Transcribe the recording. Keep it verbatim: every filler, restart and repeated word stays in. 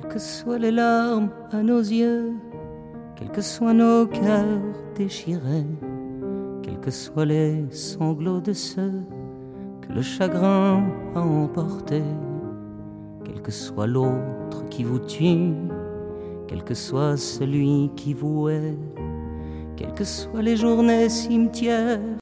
Quelles que soient les larmes à nos yeux, quels que soient nos cœurs déchirés, quels que soient les sanglots de ceux que le chagrin a emportés, quel que soit l'autre qui vous tue, quel que soit celui qui vous hait, quelles que soient les journées cimetières,